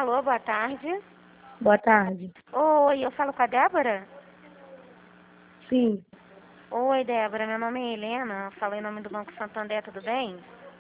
Alô, boa tarde. Boa tarde. Oi, eu falo com a Débora? Sim. Oi, Débora, meu nome é Helena, falo em nome do Banco Santander, tudo bem?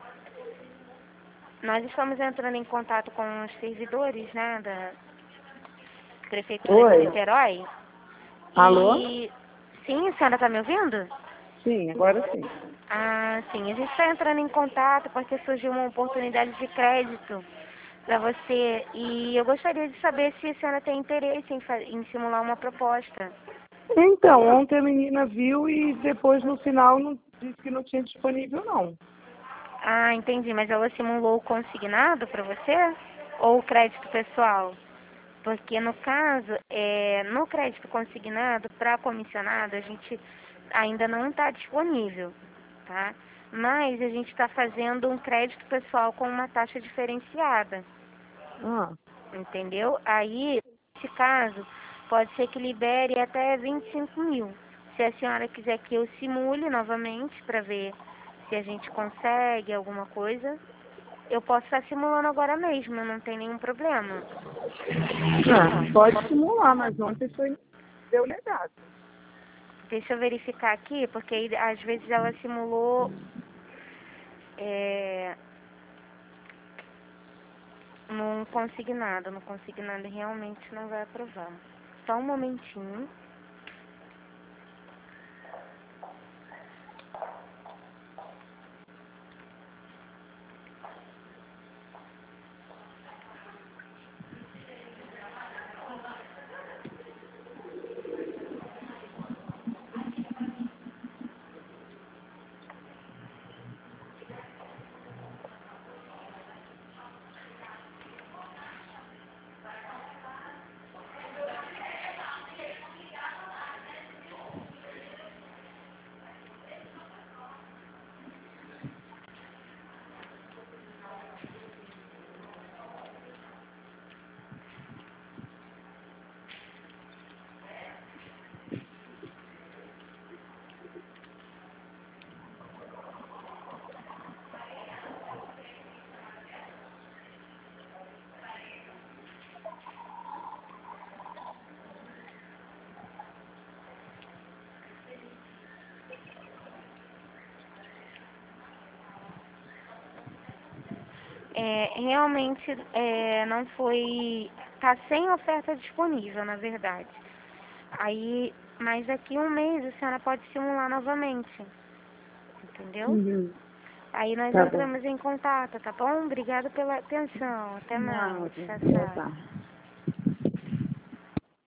Nós estamos entrando em contato com os servidores, né, da Prefeitura de Oi. Niterói. Alô? E... Sim, a senhora está me ouvindo? Sim, agora sim. Ah, sim, a gente está entrando em contato porque surgiu uma oportunidade de crédito para você e eu gostaria de saber se a senhora tem interesse em simular uma proposta. Então, ontem a menina viu e depois no final não, disse que não tinha disponível não. Ah, entendi, mas ela simulou o consignado para você ou o crédito pessoal? Porque no caso, no crédito consignado para comissionado, a gente ainda não está disponível, tá? Mas a gente está fazendo um crédito pessoal com uma taxa diferenciada, Ah, entendeu? Aí, nesse caso, pode ser que libere até 25 mil. Se a senhora quiser que eu simule novamente para ver se a gente consegue alguma coisa, eu posso estar simulando agora mesmo, não tem nenhum problema. pode simular, mas ontem deu negado. Deixa eu verificar aqui, porque aí, às vezes ela simulou num consignado. No consignado realmente não vai aprovar. Só um momentinho. Realmente não foi. Tá sem oferta disponível, na verdade. Aí, mas daqui um mês a senhora pode simular novamente. Entendeu? Uhum. Aí nós Tá bom. entramos em contato, tá bom? Obrigada pela atenção. Até mais. Não, Tchau, boa tchau. tarde.